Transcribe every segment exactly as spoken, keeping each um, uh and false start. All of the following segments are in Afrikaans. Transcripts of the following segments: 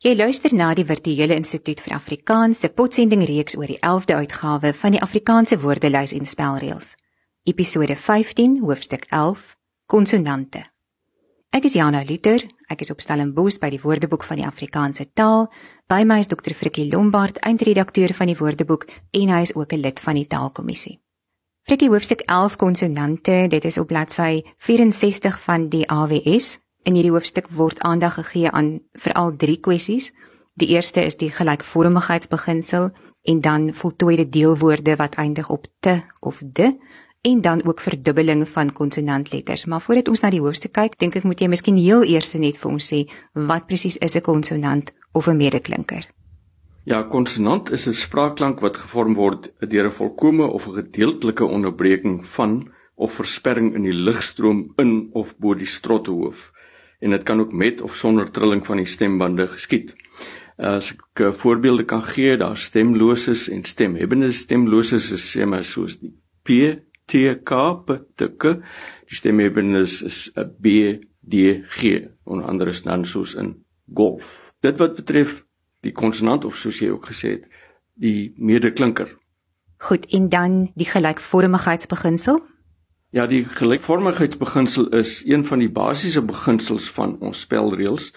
Jy luister na die Virtuele Instituut vir Afrikaans se potsendingreeks oor die elfde uitgawe van die Afrikaanse woordelys en spelreëls. Episode vyftien, hoofstuk elf, konsonante. Ek is Jana Luther, ek is op Stellenbosch by die Woordeboek van die Afrikaanse taal. By my is dokter Frikkie Lombard, eindredakteur van die Woordeboek en hy is ook 'n lid van die Taalkommissie. Frikkie, hoofstuk elf, konsonante, dit is op bladsy vyf-en-sestig van die A W S. In hierdie hoofstuk word aandag gegee aan veral drie kwessies. Die eerste is die gelykvormigheidsbeginsel en dan voltooide deelwoorde wat eindig op te of de en dan ook verdubbeling van konsonantletters. Maar voordat ons na die hoofstuk kyk, dink ek moet jy miskien heel eers net vir ons sê wat presies is 'n konsonant of 'n medeklinker. Ja, konsonant is 'n spraakklank wat gevorm word deur 'n volkome of 'n gedeeltelike onderbreking van of versperring in die ligstroom in of bo die strottehoof. En dit kan ook met of sonder trilling van die stembande geskied. As ek voorbeelde kan gee, daar stemloses en stemhebbende stemloses is sê maar soos die P, T, K, P, T, K. Die stemhebbendes is 'n B, D, G. Onder andere is dan soos in golf. Dit wat betref die konsonant of soos jy ook gesê het, die medeklinker. Goed, en dan die gelykvormigheidsbeginsel? Ja, die gelykvormigheidsbeginsel is een van die basiese beginsels van ons spelreëls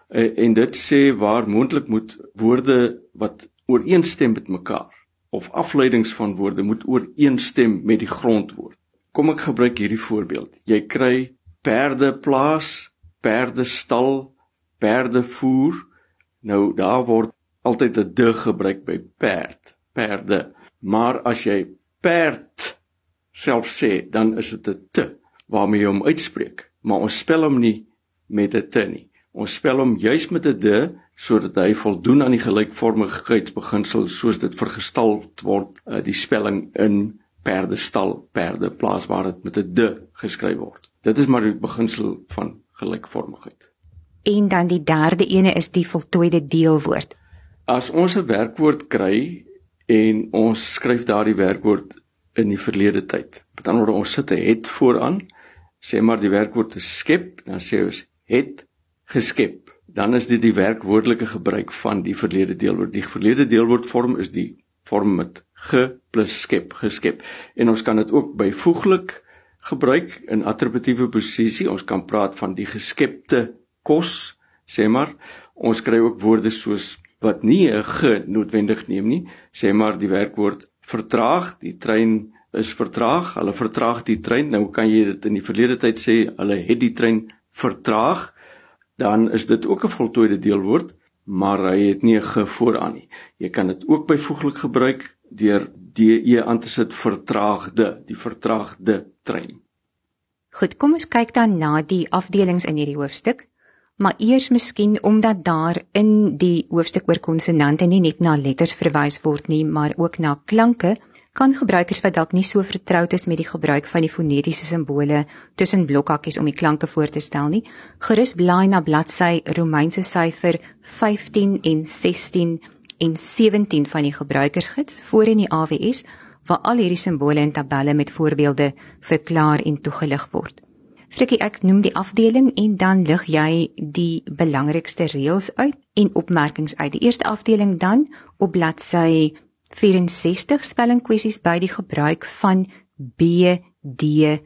en dit sê waar moontlik moet woorde wat ooreenstem met mekaar of afleidings van woorde moet ooreenstem met die grondwoord. Kom ek gebruik hierdie voorbeeld. Jy kry perdeplaas, perdestal, perdevoer. Nou daar word altyd 'n de gebruik by perd, perde. Maar as jy perd self sê, dan is dit 'n te waarmee jy hom uitspreek, maar ons spel hom nie met 'n te nie. Ons spel hom juis met 'n de sodat hy voldoen aan die gelykvormigheidsbeginsel soos dit vergestal word, die spelling in perdestal, perdeplaas waar dit met 'n de geskryf word. Dit is maar die beginsel van gelykvormigheid. En dan die derde ene is die voltooide deelwoord. As ons 'n werkwoord kry en ons skryf daardie werkwoord in die verlede tyd. Met ander woorde, ons sit 'n het vooraan, sê maar die werkwoord is skep, dan sê ons het geskep. Dan is dit die werkwoordelike gebruik van die verlede deelwoord. Die verlede deelwoordvorm is die vorm met ge plus skep, geskep. En ons kan dit ook byvoeglik gebruik in attributiewe posisie. Ons kan praat van die geskepte kos, sê maar. Ons kry ook woorde soos wat nie 'n ge noodwendig neem nie, sê maar die werkwoord vertraag, die trein is vertraag, hulle vertraag die trein. Nou kan jy dit in die verlede tyd sê, hulle het die trein vertraag, dan is dit ook 'n voltooide deelwoord, maar hy het nie 'n ge vooraan nie. Jy kan dit ook byvoeglik gebruik deur de aan te sit, vertraagde, die vertraagde trein. Goed, kom ons kyk dan na die afdelings in hierdie hoofstuk. Maar eers miskien omdat daar in die hoofstuk oor konsonante nie net na letters verwys word nie, maar ook na klanke, kan gebruikers wat dalk nie so vertroud is met die gebruik van die fonetiese simbole tussen blokhakkies om die klanke voor te stel nie, gerus blaai na bladsy Romeinse syfer vyftien en sestien en sewentien van die gebruikersgids voor in die A W S, waar al hierdie simbole en tabelle met voorbeelde verklaar en toegelig word. Frikkie, ek noem die afdeling en dan lig jy die belangrikste reëls uit en opmerkings uit. Die eerste afdeling dan op bladsy vyf-en-sestig spellingkwessies by die gebruik van B, D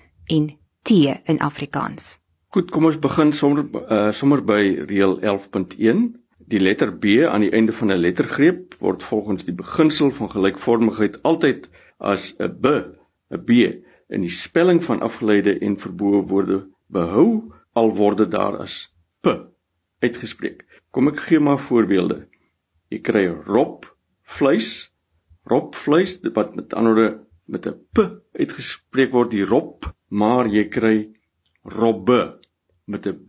en T in Afrikaans. Goed, kom ons begin sommer, uh, sommer by reël elf punt een. Die letter B aan die einde van 'n lettergreep word volgens die beginsel van gelykvormigheid altyd as 'n b, 'n b in die spelling van afgeleide en verbome woorde behou, al word dit daar as p uitgespreek. Kom ek gee maar voorbeelde. Jy kry rob, vleis, rob, vleis, wat met ander woorde met 'n p uitgespreek word, die rob, maar jy kry robbe met 'n b.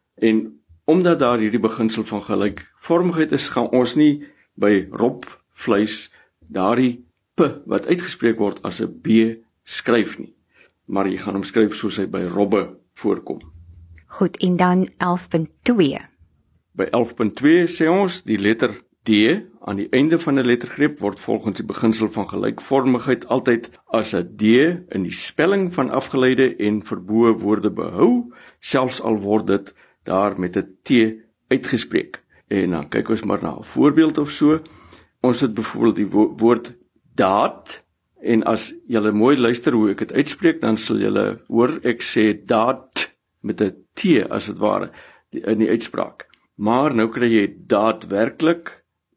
En omdat daar hierdie beginsel van gelykvormigheid is, gaan ons nie by rob, vleis, daardie p wat uitgespreek word as 'n b skryf nie, maar jy gaan hom skryf soos hy by robbe voorkom. Goed, en dan elf punt twee. By elf punt twee sê ons, die letter D aan die einde van 'n lettergreep word volgens die beginsel van gelykvormigheid altyd as 'n D in die spelling van afgeleide en verbome woorde behou, selfs al word dit daar met 'n T uitgespreek. En dan kyk ons maar na 'n voorbeeld of so. Ons het byvoorbeeld die wo woord daad, en as julle mooi luister hoe ek dit uitspreek, dan sal julle hoor ek sê daad met 'n T as dit ware die, in die uitspraak. Maar nou kry jy daadwerklik,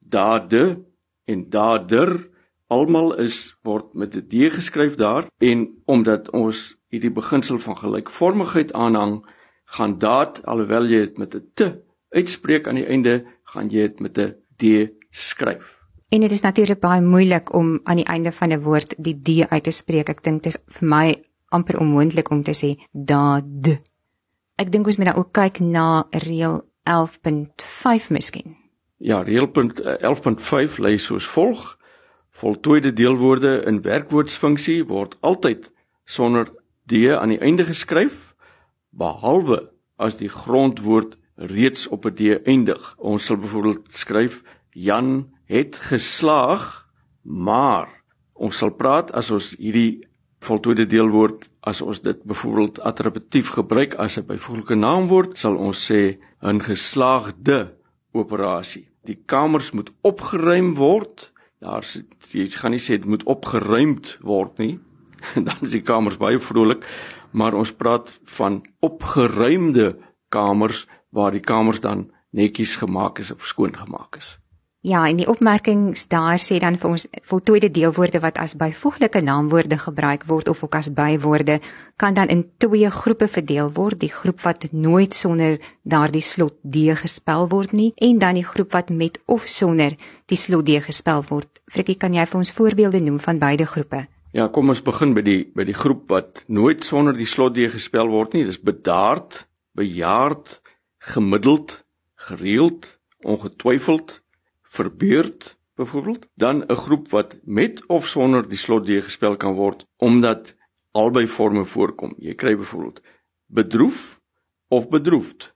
dade en dader, almal is word met 'n D geskryf daar, en omdat ons hierdie beginsel van gelykvormigheid aanhang, gaan daad, alhoewel jy dit met 'n T uitspreek aan die einde, gaan jy dit met 'n D skryf. En dit is natuurlik baie moeilik om aan die einde van 'n woord die D uit te spreek. Ek dink dit is vir my amper onmoontlik om te sê daad. Ek dink ons moet dan ook kyk na reël elf punt vyf miskien. Ja, reël elf punt vyf lei soos volg: voltooide deelwoorde in werkwoordsfunksie word altyd sonder D aan die einde geskryf, behalwe as die grondwoord reeds op 'n D eindig. Ons sal byvoorbeeld skryf Jan het geslaag, maar ons sal praat as ons hierdie voltooide deelwoord, as ons dit byvoorbeeld attributief gebruik as 'n byvoeglike naamwoord, sal ons sê 'n geslaagde operasie. Die kamers moet opgeruim word. Daar jy gaan nie sê dit moet opgeruimd word nie. Dan is die kamers baie vrolik, maar ons praat van opgeruimde kamers waar die kamers dan netjies gemaak is of skoon gemaak is. Ja, en die opmerkings daar sê dan vir ons voltooide deelwoorde wat as byvoeglike naamwoorde gebruik word of ook as bywoorde, kan dan in twee groepe verdeel word, die groep wat nooit sonder daardie slot D gespel word nie, en dan die groep wat met of sonder die slot D gespel word. Frikkie, kan jy vir ons voorbeelde noem van beide groepe? Ja, kom ons begin by die by die groep wat nooit sonder die slot D gespel word nie. Dis bedaard, bejaard, gemiddeld, gereeld, ongetwyfeld, verbeurd, byvoorbeeld. Dan 'n groep wat met of sonder die slot D gespel kan word, omdat albei forme voorkom. Jy kry byvoorbeeld bedroef of bedroefd,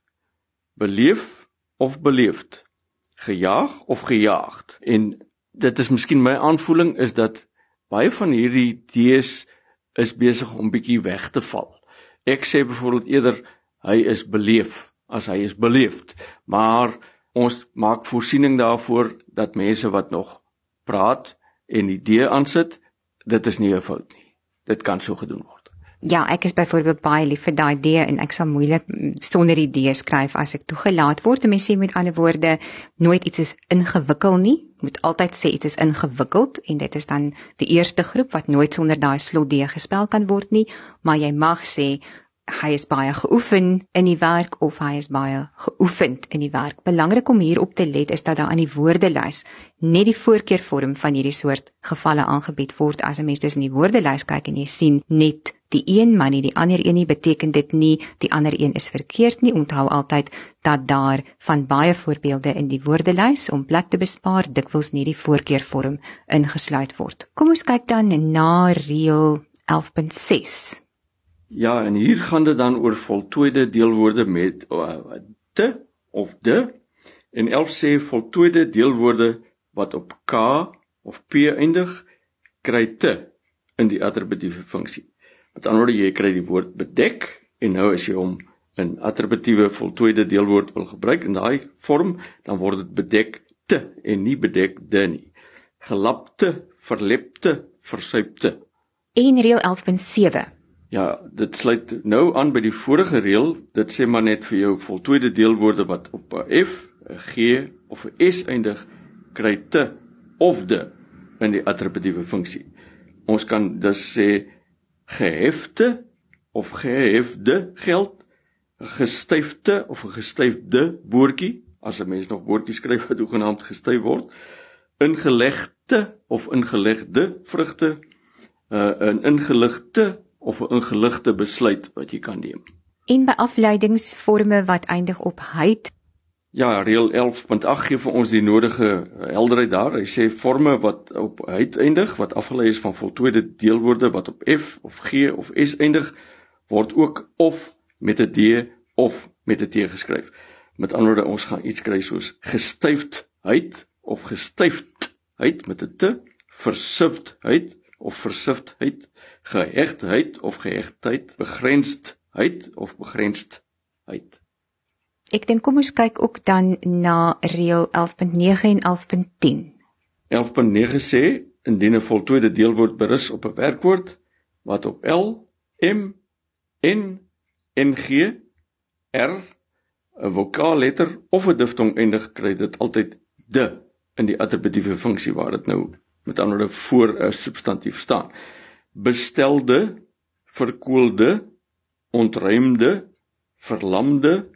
beleef of beleefd, gejaag of gejaagd. En dit is miskien my aanvoeling is dat baie van hierdie D's is besig om bietjie weg te val. Ek sê byvoorbeeld eerder hy is beleef as hy is beleefd, maar ons maak voorsiening daarvoor dat mense wat nog praat en die D aansit, dit is nie 'n fout nie. Dit kan so gedoen word. Ja, ek is byvoorbeeld baie lief vir daai D en ek sal moeilik sonder die D skryf as ek toegelaat word. En mense sê met ander woorde, nooit iets is ingewikkel nie. Moet altyd sê iets is ingewikkeld en dit is dan die eerste groep wat nooit sonder daai slot D gespel kan word nie, maar jy mag sê hy is baie geoefen in die werk of hy is baie geoefend in die werk. Belangrik om hier op te let is dat daar aan die woordelys net die voorkeurvorm van hierdie soort gevalle aangebied word. As 'n mens dus in die woordelys kyk en jy sien net die een, maar nie die ander een nie, beteken dit nie die ander een is verkeerd nie. Onthou altyd dat daar van baie voorbeelde in die woordelys om plek te bespaar dikwels nie die voorkeurvorm ingesluit word. Kom ons kyk dan na reël elf punt ses. Ja, en hier gaan dit dan oor voltooide deelwoorde met uh, te of de. En elf sê voltooide deelwoorde wat op K of P eindig, kry te in die attributiewe funksie. Met ander woorde, jy kry die woord bedek, en nou as jy hom in attributiewe voltooide deelwoord wil gebruik in daai vorm, dan word dit bedek te en nie bedek de nie. Gelapte, verlepte, versuipte. En reël elf punt sewe. Ja, dit sluit nou aan by die vorige reël. Dit sê maar net vir jou voltooide deelwoorde wat op 'n F, 'n G of 'n S eindig, kry te of de in die attributiewe funksie. Ons kan dus sê gehefte of gehefde geld, 'n gestyfte of 'n gestyfde boortjie, as 'n mens nog boortjies skryf wat hoegenaamd gestyf word, ingelegde of ingelegde vrugte, 'n ingeligte of 'n ingeligte besluit wat jy kan neem. En by afleidingsvorme wat eindig op heid. Ja, reël elf punt agt gee vir ons die nodige helderheid daar. Hy sê forme wat op heid eindig, wat afgelei is van voltooide deelwoorde wat op F of G of S eindig, word ook of met 'n D of met 'n T geskryf. Met ander woorde, ons gaan iets kry soos gestyfdheid of gestyfdheid met 'n T, versifdheid of versifdheid, gehegtheid of gehegtheid, begrensdheid of begrensdheid. Ek dink kom ons kyk ook dan na reël elf punt nege en elf punt tien. elf punt nege sê, indien 'n voltooide deelwoord berus op 'n werkwoord, wat op L, M, N, N G, R, 'n vokaalletter of 'n diftong eindig, kry dit altyd de in die attributiewe funksie waar dit nou met ander woorde voor 'n substantief staan. Bestelde, verkoelde, ontruimde, verlamde,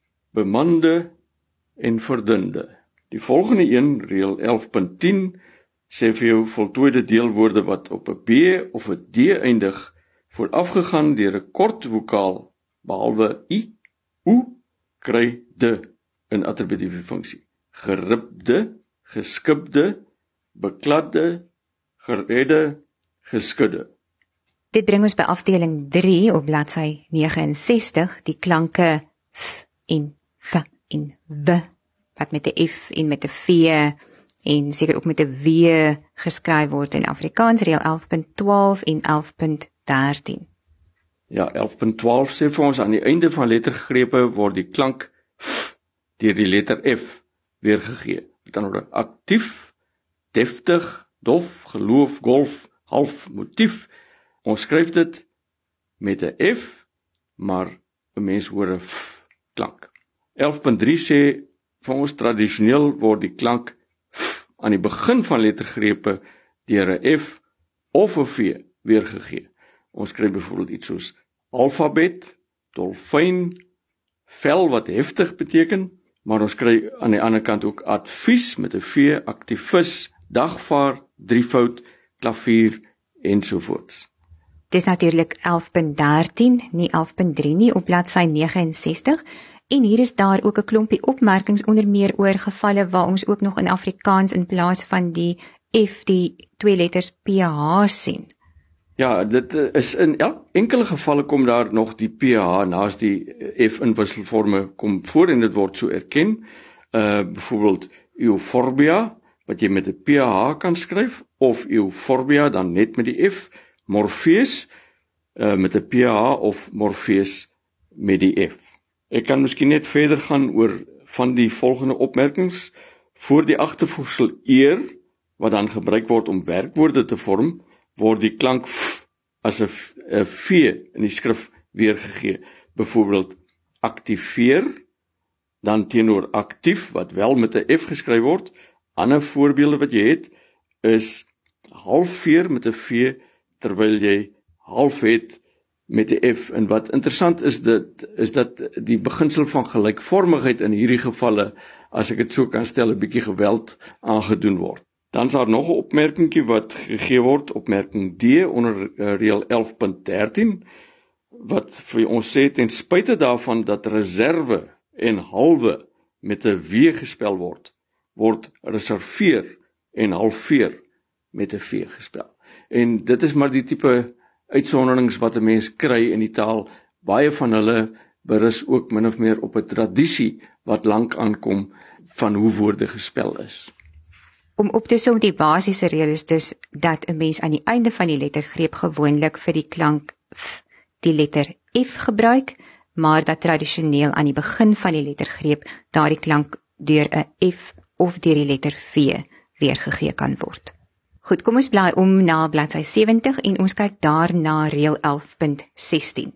bemande en verdunde. Die volgende een, reël elf punt tien, sê vir jou voltooide deelwoorde wat op 'n B of 'n D eindig, voorafgegaan deur 'n kort vokaal, behalwe I, O, kry de in attributiewe funksie. Geribde, geskibde, bekladde, geredde, geskudde. Dit bring ons by afdeling drie op bladsy nege en sestig, die klanke f en f en w, wat met 'n f en met 'n v en seker ook met 'n w geskryf word in Afrikaans, reël elf punt twaalf en elf punt dertien. Ja, elf punt twaalf sê vir ons aan die einde van lettergrepe word die klank f deur die letter F weergegee. Met ander woorde aktief, deftig, dof, geloof, golf, half, motief. Ons skryf dit met 'n F, maar 'n mens hoor 'n f klank. elf punt drie sê vir ons tradisioneel word die klank f aan die begin van lettergrepe deur 'n F of 'n V weergegee. Ons kry byvoorbeeld iets soos alfabet, dolfyn, vel wat heftig beteken, maar ons kry aan die ander kant ook advies met 'n V, aktivis, dagvaar, drievoud, klavier ensovoorts. Dis natuurlik elf punt dertien, nie elf punt drie nie op bladsy nege en sestig. En hier is daar ook 'n klompie opmerkings onder meer oor gevalle waar ons ook nog in Afrikaans in plaas van die F die twee letters P H sien. Ja, dit is in elk enkele gevalle kom daar nog die P H naas die F in wisselforme kom voor en dit word so erken. Uh byvoorbeeld euphorbia wat jy met 'n P H kan skryf of euphorbia dan net met die F, Morpheus uh, met 'n P H of Morpheus met die F. Ek kan miskien net verder gaan oor van die volgende opmerkings. Voor die agtervoegsel eer, wat dan gebruik word om werkwoorde te vorm, word die klank f as 'n V in die skrif weergegee. Byvoorbeeld aktiveer, dan teenoor aktief, wat wel met 'n F geskryf word. Ander voorbeelde wat jy het, is halfveer met 'n V, terwyl jy half het met 'n F. En wat interessant is dit, is dat die beginsel van gelykvormigheid in hierdie gevalle, as ek dit so kan stel, 'n bietjie geweld aangedoen word. Dan is daar nog 'n opmerkingkie wat gegee word, opmerking D onder reël elf punt dertien, wat vir ons sê ten spyte daarvan dat reserve en halwe met 'n W gespel word, word reserveer en halfveer met 'n V gespel. En dit is maar die tipe uitsonderings wat 'n mens kry in die taal. Baie van hulle berus ook min of meer op 'n tradisie wat lank aankom van hoe woorde gespel is. Om op te som, die basiese reël is dus dat 'n mens aan die einde van die lettergreep gewoonlik vir die klank f die letter F gebruik, maar dat tradisioneel aan die begin van die lettergreep daardie klank deur 'n F of deur die letter V weergegee kan word. Goed, kom ons blaai om na bladsy sewentig en ons kyk daar na reël elf punt sestien.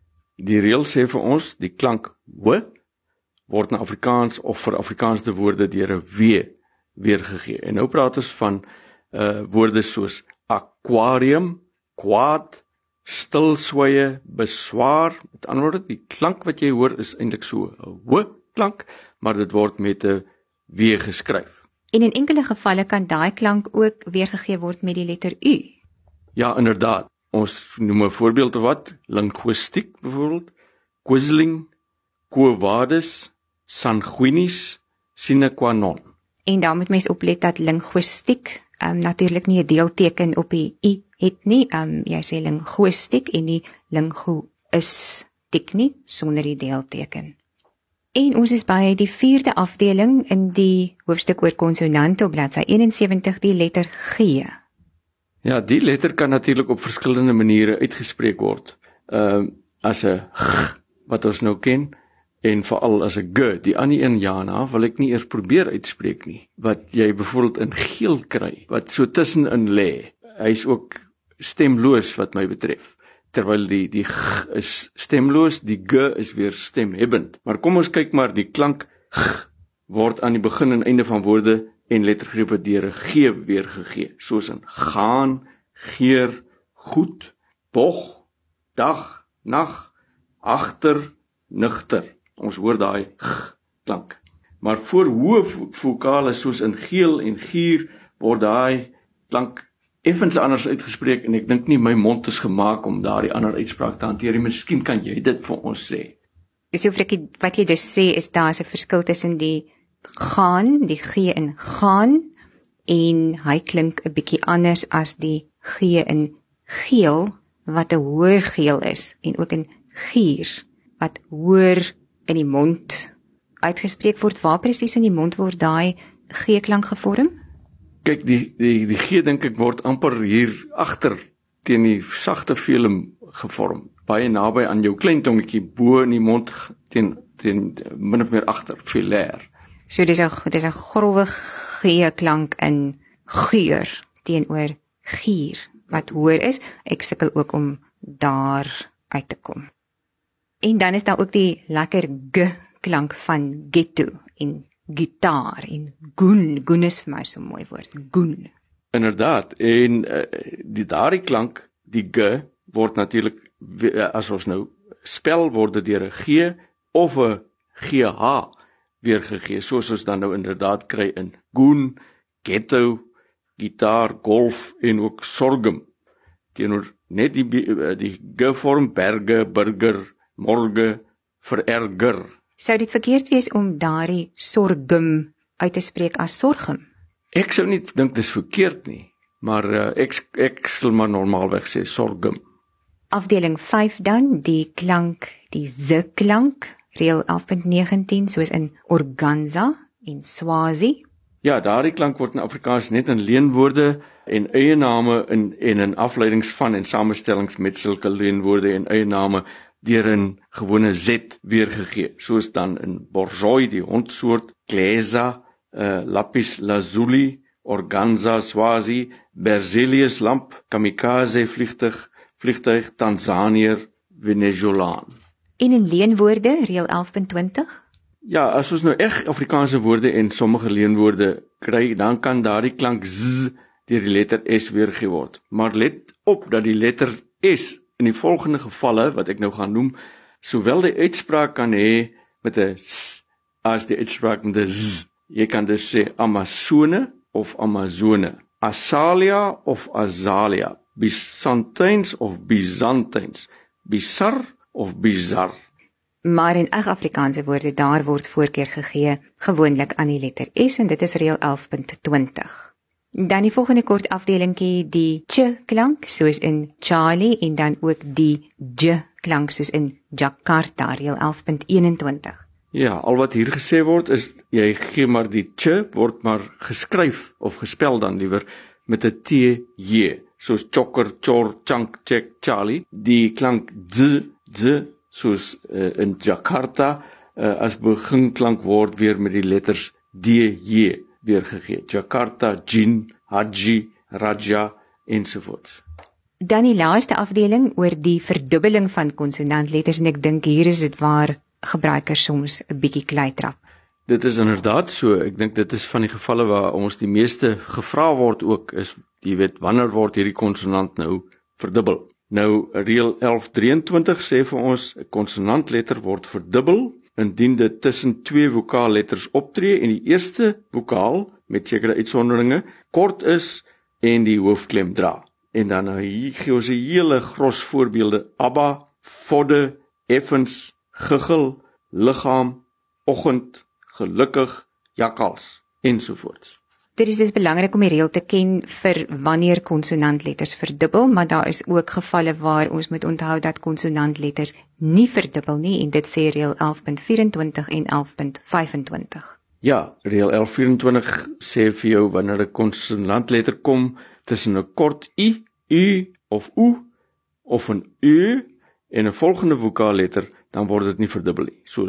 Die reël sê vir ons, die klank W word in Afrikaans of vir Afrikaanse woorde deur 'n W weergegee. En nou praat ons van uh, woorde soos aquarium, kwaad, stilswye, beswaar. Met ander woorde, die klank wat jy hoor is eintlik so 'n W klank, maar dit word met 'n W geskryf. En in enkele gevalle kan daai klank ook weergegee word met die letter U. Ja, inderdaad. Ons noem 'n voorbeeld of wat, linguistiek byvoorbeeld, quizzling, quo vadis, sanguinis, sine qua non. En dan moet mens oplet dat linguistiek um, natuurlik nie 'n deelteken op die U het nie. Um, jy sê linguistiek en nie linguistiek nie, sonder die deelteken. En ons is by die vierde afdeling in die hoofstuk oor konsonante op bladsy eenensewentig, die letter G. Ja, die letter kan natuurlik op verskillende maniere uitgespreek word. Uh, as 'n G, wat ons nou ken, En veral as 'n g, die ander een Jana, wil ek nie eers probeer uitspreek nie. Wat jy byvoorbeeld in geel kry, wat so tussenin lê. Hy's ook stemloos wat my betref. Terwyl die die g is stemloos, die g is weer stemhebbend. Maar kom ons kyk maar, die klank g word aan die begin en einde van woorde en lettergrepe deur 'n g weergegee, soos in gaan, geer, goed, bog, dag, nag, agter, nigter. Ons hoor daai g klank. Maar voor hoë vokale soos in geel en gier word daai klank effens anders uitgespreek en ek dink nie my mond is gemaak om daardie ander uitspraak te hanteer. Miskien kan jy dit vir ons sê. So Frikkie, wat jy dus sê is daar is 'n verskil tussen die gaan, die g in gaan, en hy klink 'n bietjie anders as die g in geel, wat 'n hoër geel is, en ook in gier, wat hoër in die mond uitgespreek word. Waar presies in die mond word daai g-klank gevorm? Kyk, die die die g dink ek word amper hier agter teen die sagte velum gevorm, baie naby aan jou klein tongetjie bo in die mond teen teen min of meer agter, velêr. So dis 'n dis 'n growwe g-klank in geur teenoor gier wat hoër is. Ek sukkel ook om daar uit te kom. En dan is daar ook die lekker g-klank van ghetto en gitaar en goen. Goen is vir my so 'n mooi woord. Goen. Inderdaad, en uh, die daardie klank, die g, word natuurlik, as ons nou spel, word dit deur 'n g of 'n gh weergegee, soos ons dan nou inderdaad kry in goen, ghetto, gitaar, golf en ook sorghum. Teenoor net die die g-vorm berge, burger, morge, vererger. Sou dit verkeerd wees om daardie sorghum uit te spreek as sorghum? Ek sou nie dink dis verkeerd nie, maar uh, ek ek sal maar normaalweg sê sorghum. Afdeling vyf dan, die klank, die z-klank, reël elf punt negentien, soos in organza en swazi. Ja, daardie klank word in Afrikaans net in leenwoorde en eiename in en in afleidings van en samestellings met sulke leenwoorde en eiename deur 'n gewone z weergegee, soos dan in borzoi, die hondsoort, gleza, uh, lapis lazuli, organza, swazi, berzelius lamp, kamikaze vliegtuig, vliegtuig, Tanzaniër, Venezolaan. En in leenwoorde, reël elf punt twintig? Ja, as ons nou reg Afrikaanse woorde en sommige leenwoorde kry, dan kan daardie klank z deur die letter s weergegee word. Maar let op dat die letter s in die volgende gevalle wat ek nou gaan noem, sowel die uitspraak kan hê met 'n s as die uitspraak met 'n z. Jy kan dus sê Amazone of Amazone, Asalia of Azalia, Byzantines of Byzantines, bizar of bizar. Maar in eg Afrikaanse woorde, daar word voorkeur gegee gewoonlik aan die letter S en dit is reël elf punt twintig. Dan die volgende kort afdelingkie, die ch-klank soos in Charlie en dan ook die j-klank soos in Jakarta, reël elf punt eenentwintig. Ja, al wat hier gesê word is, jy gee maar die ch word maar geskryf of gespel dan liewer met 'n T J, soos chokker, chor, chunk, check, Charlie. Die klank z, z, soos uh, in Jakarta, uh, as beginklank word weer met die letters D J weergegee. Jakarta, Jin, Haji, Raja ensovoorts. Dan die laaste afdeling oor die verdubbeling van konsonantletters en ek dink hier is dit waar gebruikers soms 'n bietjie kleitrap. Dit is inderdaad so. Ek dink dit is van die gevalle waar ons die meeste gevra word ook is, jy weet, wanneer word hierdie konsonant nou verdubbel? Nou, reël elf drieëntwintig sê vir ons, 'n konsonantletter word verdubbel indien dit tussen twee vokaalletters optree en die eerste vokaal, met sekere uitsonderinge, kort is en die hoofklem dra. En dan nou, hier gee ons 'n hele gros voorbeelde: abba, vodde, effens, giggel, liggaam, oggend, gelukkig, jakkals ensovoorts. Dit is dus belangrik om die reël te ken vir wanneer konsonantletters verdubbel, maar daar is ook gevalle waar ons moet onthou dat konsonantletters nie verdubbel nie en dit sê reël elf punt vyf-en-twintig en elf punt vyf-en-twintig. Ja, reël elf vyf-en-twintig sê vir jou wanneer 'n konsonantletter kom tussen 'n kort i, u of u of 'n u en 'n volgende vokaalletter, dan word dit nie verdubbel nie, soos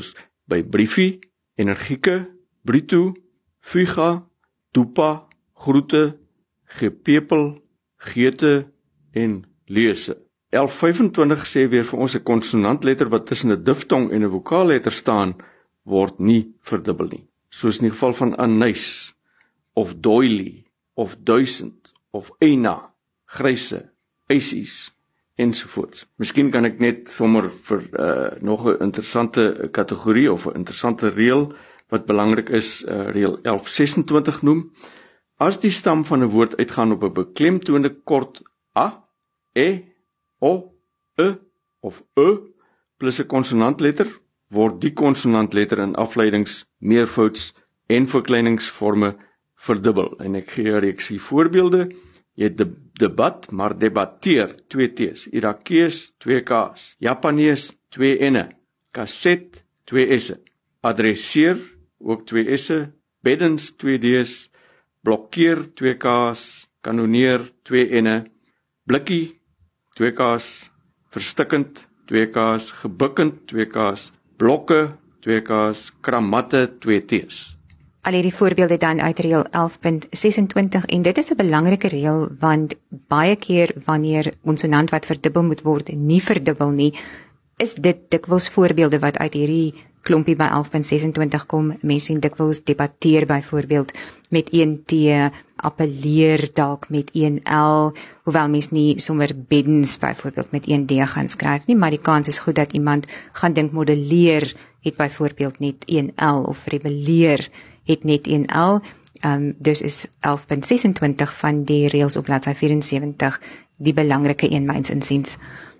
by briefie, energieke, bruto, fuga, toepa, groete, gepepel, geete en leuse. elf vyfentwintig sê weer vir ons 'n konsonantletter wat tussen 'n diftong en 'n vokaalletter staan, word nie verdubbel nie. Soos in die geval van anys, of doily, of duisend, of eina, gryse, eisies, ensovoorts. Miskien kan ek net sommer vir uh, nog 'n interessante kategorie of 'n interessante reël wat belangrik is, uh, reël elf sesentwintig noem. As die stam van 'n woord uitgaan op 'n beklemtoonde kort a, e, o, e of e plus 'n konsonantletter, word die konsonantletter in afleidings, meervouds en verkleiningsvorme verdubbel. En ek gee 'n reeksie voorbeelde. Jy het de, debat, maar debatteer, twee T's. Irakees, twee K's. Japanees, twee N'e. Kaset, twee S'e. Adresseer, ook twee S'e. Beddens, twee D's. Blokkeer, twee K's. Kanoneer, twee N'e. Blikkie, twee K's. Verstikkend, twee K's. Gebukkend, twee K's. Blokke, twee K's. Kramatte, twee T's. Al hierdie voorbeelde dan uit reël elf punt sesentwintig en dit is 'n belangrike reël want baie keer wanneer konsonant wat verdubbel moet word nie verdubbel nie, is dit dikwels voorbeelde wat uit hierdie klompie by elf punt sesentwintig kom. Mense sien dikwels debatteer byvoorbeeld met een T, appelleer dalk met een L, hoewel mens nie sommer beddens byvoorbeeld met een D gaan skryf nie, maar die kans is goed dat iemand gaan dink modelleer het byvoorbeeld net een L of rebelleer het net een L. Um, dus is elf punt sesentwintig van die reëls op bladsy vyf en sewentig die belangrike een myns insiens.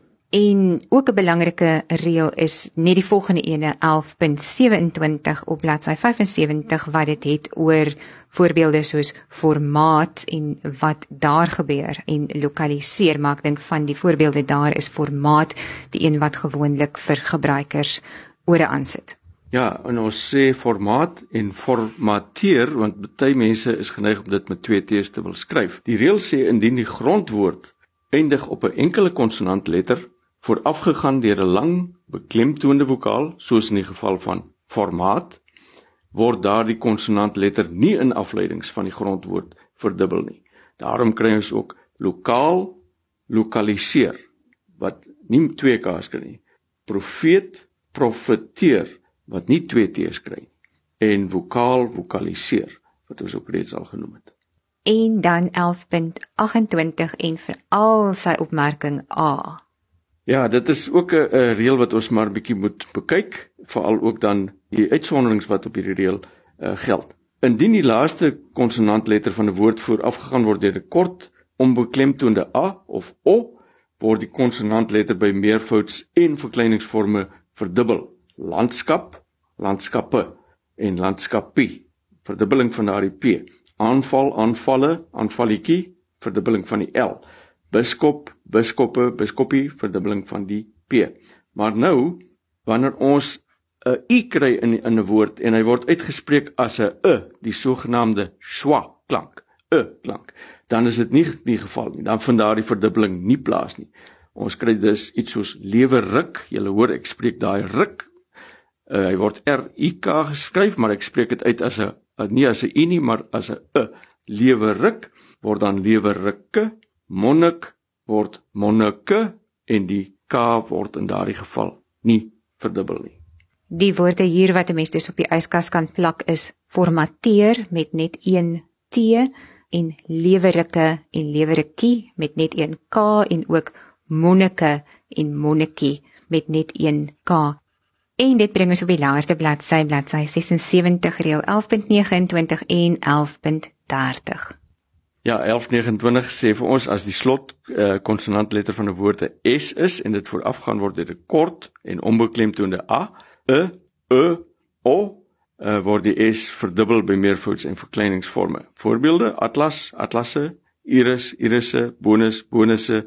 En ook 'n belangrike reël is net die volgende ene, elf punt sewentwintig op bladsy vyf en sewentig, wat dit het oor voorbeelde soos formaat en wat daar gebeur en lokaliseer, maar ek dink van die voorbeelde daar is formaat die een wat gewoonlik vir gebruikers ore aansit. Ja, en ons sê formaat en formateer, want baie mense is geneig om dit met twee T's te wil skryf. Die reël sê indien die grondwoord eindig op 'n enkele konsonantletter, voorafgegaan deur 'n lang beklemtoonde vokaal, soos in die geval van formaat, word daardie konsonantletter nie in afleidings van die grondwoord verdubbel nie. Daarom kry ons ook lokaal, lokaliseer, wat nie twee K's kry nie. Profeet, profeteer, wat nie twee T's kry nie. En vokaal, vokaliseer, wat ons ook reeds al genoem het. En dan elf punt agentwintig en veral sy opmerking A. Ja, dit is ook 'n reël wat ons maar 'n bietjie moet bekyk, veral ook dan die uitsonderings wat op hierdie reël uh, geld. Indien die laaste konsonantletter van 'n woord voorafgegaan word deur 'n kort, onbeklemtoonde A of O, word die konsonantletter by meervouds en verkleiningsvorme verdubbel. Landskap, landskappe en landskapie, verdubbeling van daardie P. Aanval, aanvalle, aanvalletjie, verdubbeling van die L. Biskop, biskoppe, biskopie, verdubbeling van die P. Maar nou, wanneer ons 'n I kry in in 'n woord en hy word uitgespreek as 'n E, die sogenaamde schwa klank, E klank, dan is dit nie die geval nie. Dan vind daardie verdubbeling nie plaas nie. Ons kry dus iets soos lewe ruk. Julle hoor ek spreek daai ruk. Uh, hy word R I K geskryf, maar ek spreek dit uit as 'n nie as 'n I nie, maar as 'n E. Lewe ruk word dan lewe rukke. Monnik word monnike en die K word in daardie geval nie verdubbel nie. Die woorde hier wat 'n mens dus op die yskas kan plak is formateer met net een T en lewerukke en lewerukkie met net een K en ook monnike en monnikie met net een K. En dit bring ons op die laaste bladsy, bladsy ses en sewentig, reël elf punt negenentwintig en elf punt dertig. Ja, elf punt negenentwintig sê vir ons as die slot uh, konsonantletter van 'n woord 'n S is en dit voorafgaan word deur 'n kort en onbeklemtoonde A, E, E, O, uh, word die S verdubbel by meervouds en verkleiningsvorme. Voorbeelde: atlas, atlasse, iris, irisse, bonus, bonusse,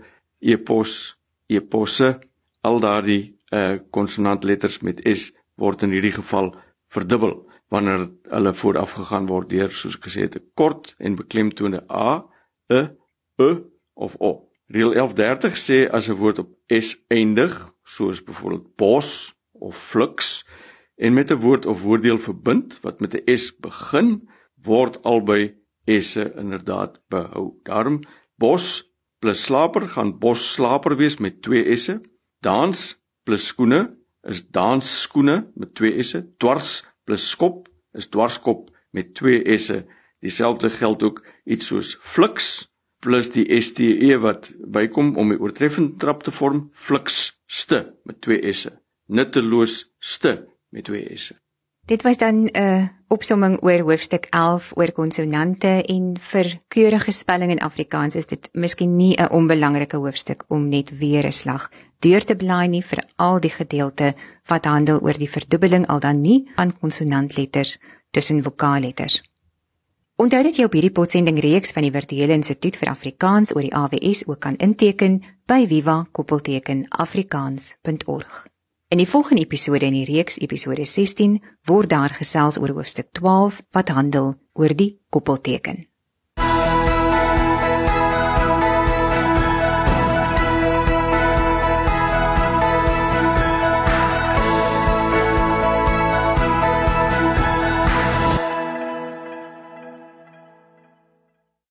epos, eposse. Al daardie uh, konsonantletters met S word in hierdie geval verdubbel wanneer hulle voorafgegaan word deur, soos ek gesê het, 'n kort en beklemtoonde A, E, E of O. Reël elf dertig sê as 'n woord op S eindig, soos byvoorbeeld bos of fluks, en met 'n woord of woorddeel verbind wat met 'n S begin, word albei S'e inderdaad behou. Daarom bos plus slaper gaan bosslaper wees met twee S'e. Dans plus skoene is dansskoene met twee S'e. Dwars plus skop is dwarskop met twee S'e. Dieselfde geld ook iets soos fliks plus die S T E wat bykom om die oortreffende trap te vorm, flikste met twee S'e. Nutteloosste met twee S'e. Dit was dan 'n uh, opsomming oor hoofstuk elf oor konsonante, en vir keurige spelling in Afrikaans is dit miskien nie 'n onbelangrike hoofstuk om net weer 'n slag deur te blaai nie, vir al die gedeelte wat handel oor die verdubbeling al dan nie aan konsonantletters tussen vokaalletters. Onthou dat jy op hierdie potsending reeks van die Virtuele Instituut vir Afrikaans oor die A W S ook kan inteken by viva koppelteken afrikaans punt org. In die volgende episode in die reeks, episode sestien, word daar gesels oor hoofstuk twaalf wat handel oor die koppelteken.